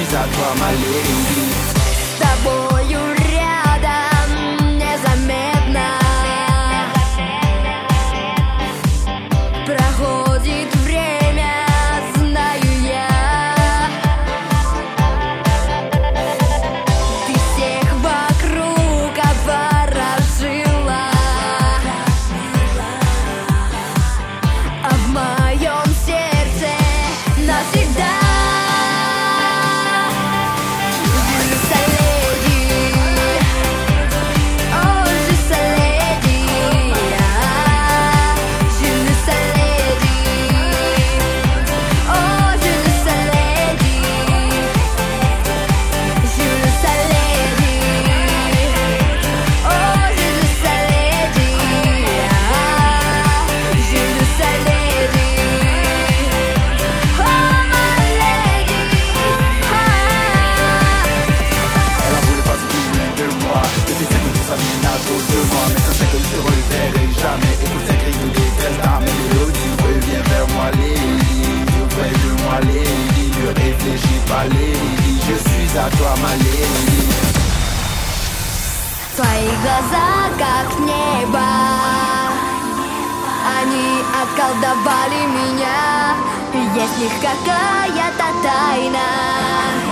suis à toi ma lady. С тобою рядом незаметно проходит время, знаю я. Ты всех вокруг обворожила, а в моем сердце навсегда. Mais ça c'est que je te reverrai jamais. Écoute ces cris de détresse dans mes mélodies. Reviens vers moi lady, auprès de moi lady. Ne réfléchis pas lady, je suis à toi ma lady. Твои глаза как небо, они околдовали меня. Есть в них какая-то тайна.